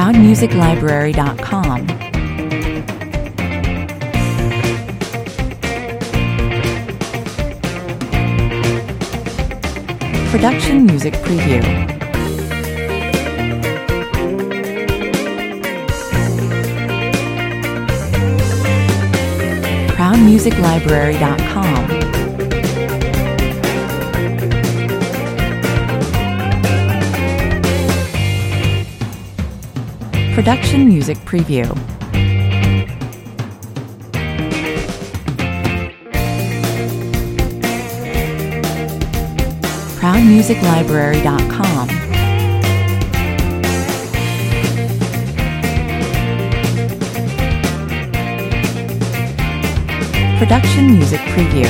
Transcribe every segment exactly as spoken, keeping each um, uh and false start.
proud music library dot com. Production Music Preview. proud music library dot com. Production Music Preview. proud music library dot com. Production Music Preview.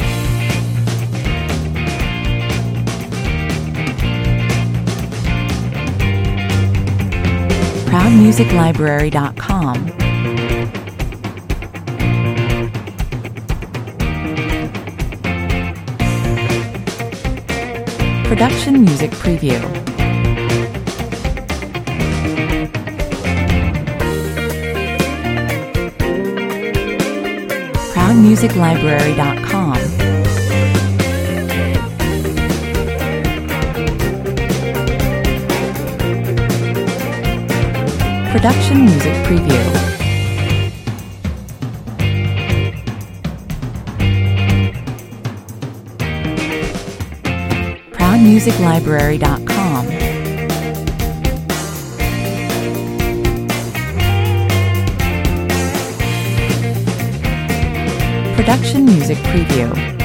proud music library dot com. Production Music Preview. proud music library dot com. Production Music Preview. proud music library dot com. Production Music Preview.